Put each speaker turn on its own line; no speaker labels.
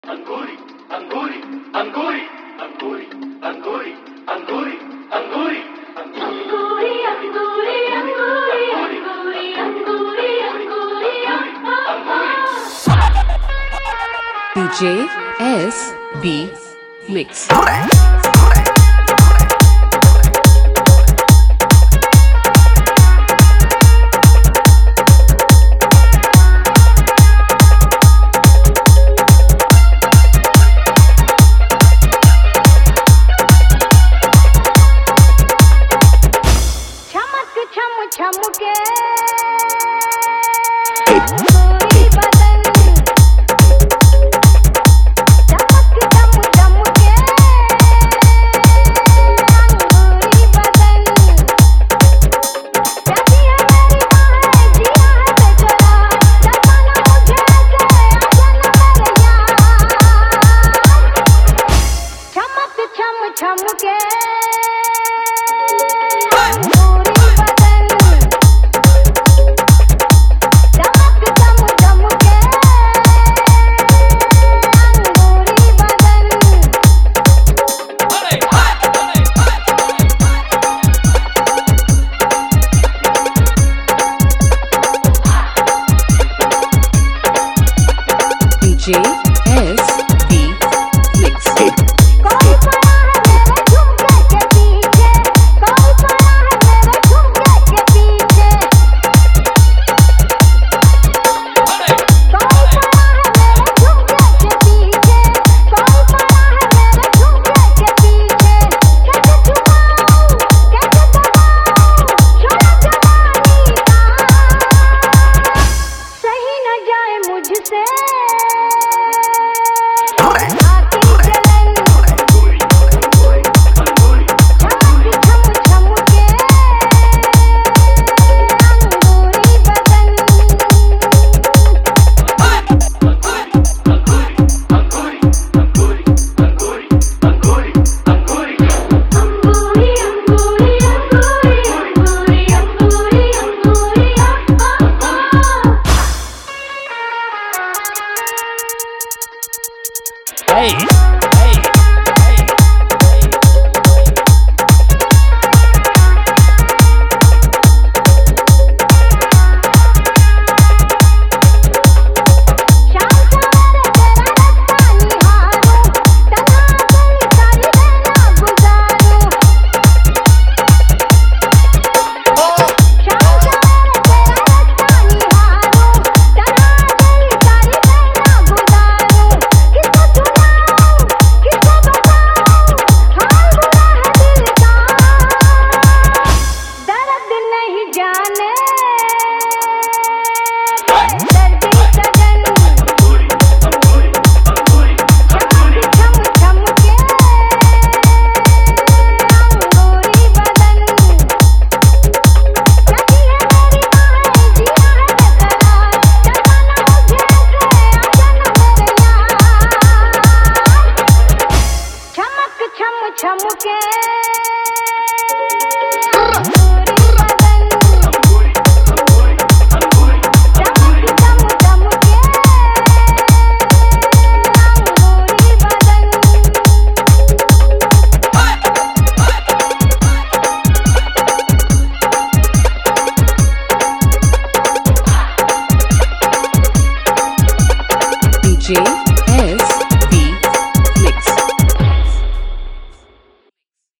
अंगूरी अंगूरी अंगूरी अंगूरी अंगूरी अंगूरी अंगूरी अंगूरी अंगूरी अंगूरी अंगूरी अंगूरी
DJ SB Mix.
छमके
DJ SB Mix.
कोई पड़ा है मेरे झुमके के पीछे, कोई पड़ा है मेरे झुमके के पीछे, कोई पड़ा है मेरे झुमके के पीछे, कोई पड़ा है मेरे झुमके के पीछे। कैसे छुपाऊं, कैसे दबाऊं, शोला जवानी का सही न जाए मुझसे।
Hey! छमके